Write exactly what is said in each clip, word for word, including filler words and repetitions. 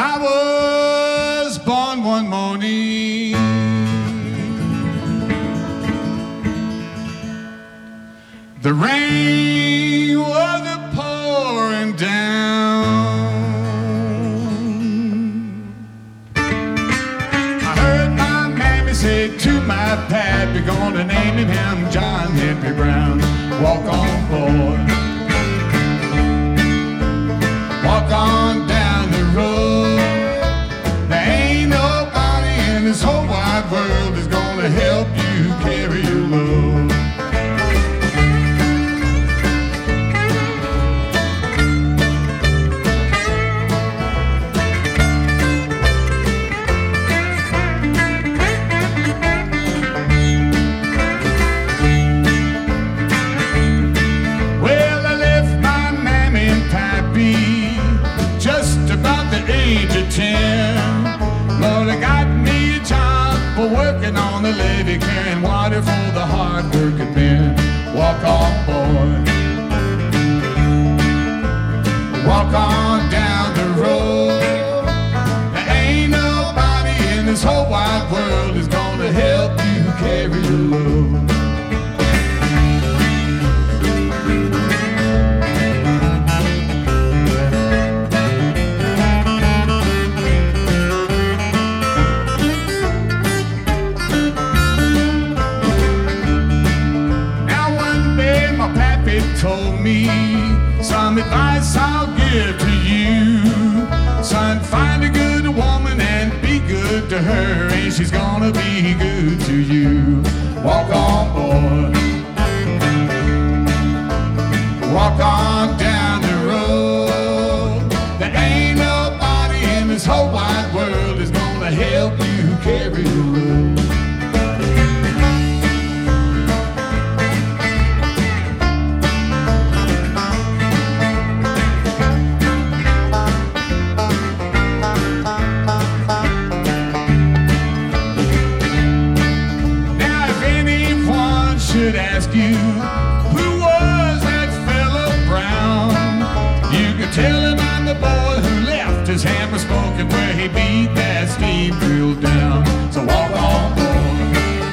I was born one morning, the rain was a pouring down. I heard my mammy say to my pappy, gonna name him John Henry Brown. Walk on, boy, walk on down the road. There ain't nobody in this whole wide world that's gonna help you carry your load. Well, I left my mammy and pappy just about the age of ten. Lord, I got me a job for working on the levee, carrying water for the hard-working men. Walk on, boy, walk on down the road. There ain't nobody in this whole wide world that's gonna help you carry your load. Told me some advice I'll give to you. Son, find a good woman and be good to her, and she's gonna be good to you. Walk on, boy, walk on down the road. There ain't nobody in this whole wide world that's gonna help you carry your load. Should ask you, who was that fella Brown? You can tell him I'm the boy who left his hammer smoking where he beat that steam drill down. So walk on, boy,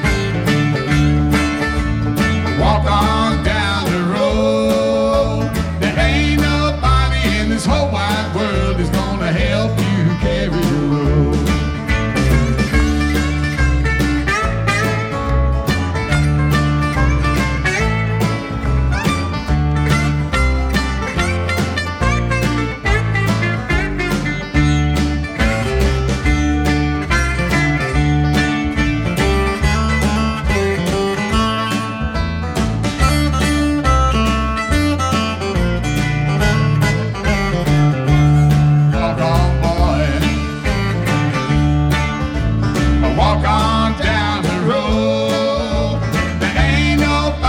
walk on down the road. There ain't nobody in this whole wide world that's gonna help you carry your load.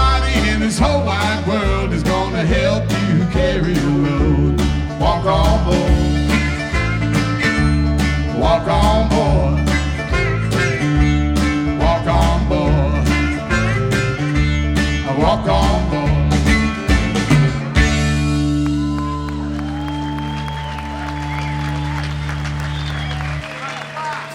This whole wide world is gonna help you carry your load. Walk on, boy.